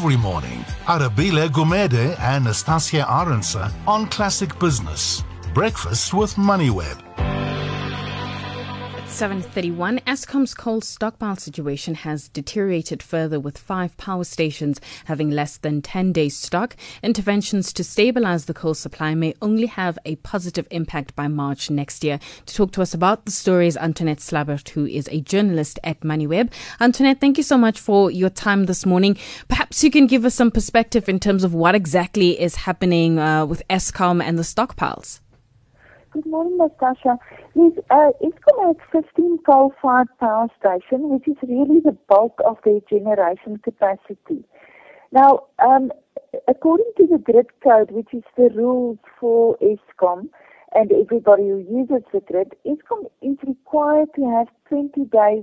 every morning. Arabile Gumede and Nastasia Aronsa on Classic Business. Breakfast with MoneyWeb. 7:31. Eskom's coal stockpile situation has deteriorated further, with 5 power stations having less than 10 days stock. Interventions to stabilize the coal supply may only have a positive impact by March next year. To talk to us about the story is Antoinette Slabert, who is a journalist at MoneyWeb. Antoinette, thank you so much for your time this morning. Perhaps you can give us some perspective in terms of what exactly is happening with Eskom and the stockpiles. Good morning, Natasha. Yes, Eskom has 15 coal-fired power stations, which is really the bulk of their generation capacity. Now, according to the grid code, which is the rules for Eskom and everybody who uses the grid, Eskom is required to have 20 days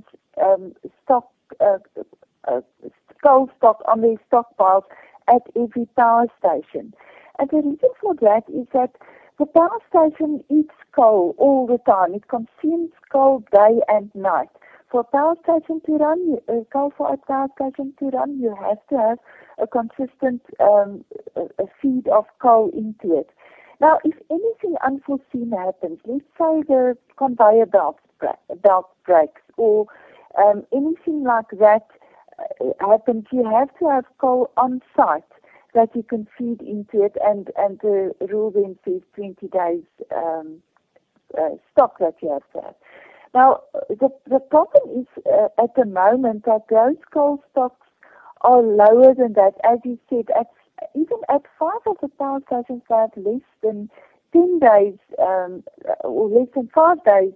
coal stock on their stockpiles at every power station. And the reason for that is that the power station eats coal all the time. It consumes coal day and night. For a power station to run, coal-fired power station to run, you have to have a consistent a feed of coal into it. Now, if anything unforeseen happens, let's say the conveyor belt breaks or anything like that happens, you have to have coal on site that you can feed into it, and the rule then says 20 days stock that you have to have. Now, the problem is at the moment that those coal stocks are lower than that. As you said, even at 5 of the power stations that have less than 10 days or less than 5 days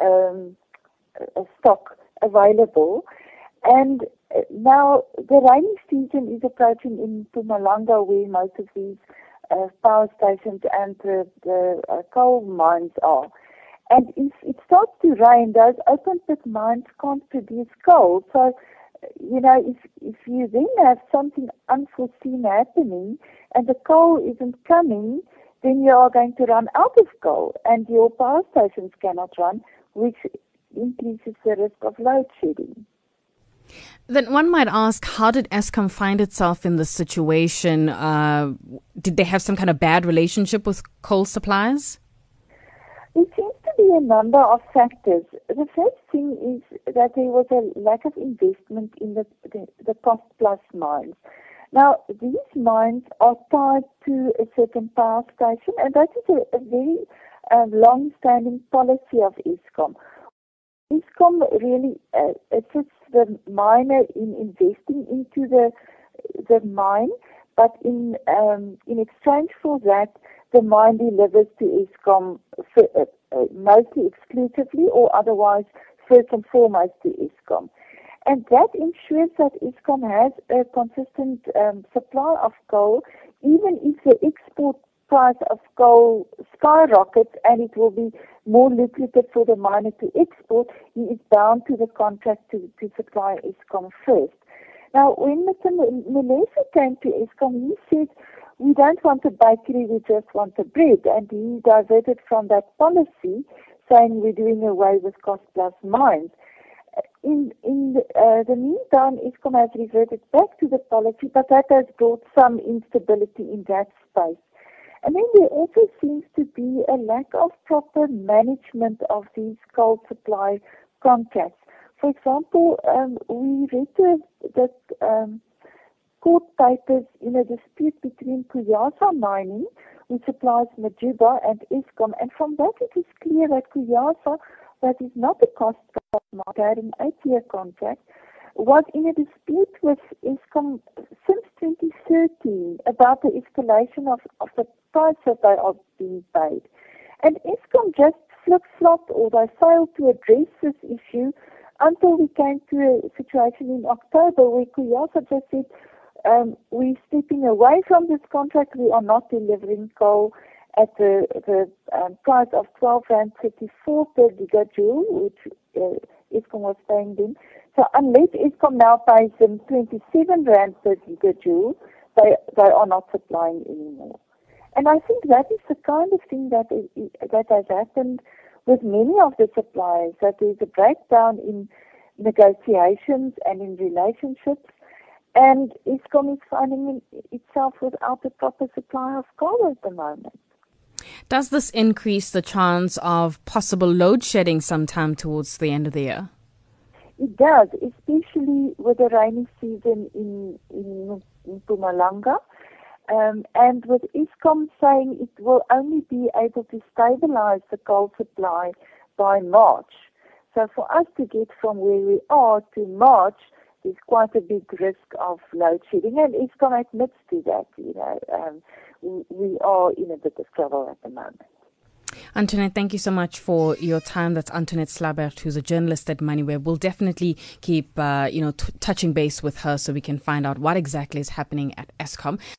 stock available. And now the rainy season is approaching in Mpumalanga, where most of these power stations and the coal mines are. And if it starts to rain, those open pit mines can't produce coal. So, if you then have something unforeseen happening and the coal isn't coming, then you are going to run out of coal and your power stations cannot run, which increases the risk of load shedding. Then one might ask, how did Eskom find itself in this situation? Did they have some kind of bad relationship with coal suppliers? It seems to be a number of factors. The first thing is that there was a lack of investment in the cost-plus mines. Now, these mines are tied to a certain power station, and that is a very long-standing policy of Eskom. Eskom really assists the miner in investing into the mine, but in exchange for that, the mine delivers to Eskom mostly exclusively or otherwise first and foremost to Eskom. And that ensures that Eskom has a consistent supply of coal, even if the export price of coal skyrockets and it will be more lucrative for the miner to export, he is bound to the contract to supply Eskom first. Now, when Mr. Molefe came to Eskom, he said, we don't want a bakery, we just want a bread. And he diverted from that policy, saying we're doing away with cost-plus mines. In the meantime, Eskom has reverted back to the policy, but that has brought some instability in that space. And then there also seems to be a lack of proper management of these coal supply contracts. For example, we read that court papers in a dispute between Kuyasa Mining, who supplies Majuba, and Eskom, and from that it is clear that Kuyasa, that is not a cost-plus mine, had an 8-year contract, was in a dispute with Eskom since 2013 about the escalation of the price that they are being paid. And Eskom just flip-flopped, or they failed to address this issue until we came to a situation in October where Kuyasa just said, we're stepping away from this contract, we are not delivering coal at the price of 12.34 Rand per gigajoule, which Eskom was paying them. So unless Eskom now pays them 27 Rand per gigajoule, they are not supplying anymore. And I think that is the kind of thing that has happened with many of the suppliers, that there's a breakdown in negotiations and in relationships, And Eskom is finding itself without a proper supply of coal at the moment. Does this increase the chance of possible load shedding sometime towards the end of the year? It does, especially with the rainy season in Mpumalanga. And with Eskom saying it will only be able to stabilize the coal supply by March. So for us to get from where we are to March, there's quite a big risk of load shedding, and Eskom admits to that. We are in a bit of trouble at the moment. Antoinette, thank you so much for your time. That's Antoinette Slabert, who's a journalist at MoneyWeb. We'll definitely keep, touching base with her so we can find out what exactly is happening at Eskom.